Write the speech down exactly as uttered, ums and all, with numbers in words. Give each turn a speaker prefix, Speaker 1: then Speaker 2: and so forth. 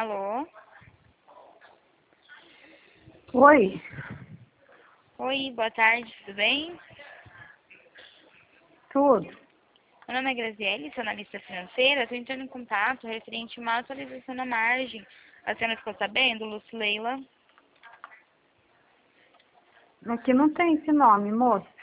Speaker 1: Alô?
Speaker 2: Oi,
Speaker 1: Oi, boa tarde, tudo bem?
Speaker 2: tudo.
Speaker 1: Meu nome é Graziele, sou analista financeira. Estou entrando em contato referente a uma atualização na margem. A senhora ficou sabendo, Lucileila?
Speaker 2: Aqui não tem esse nome, moço.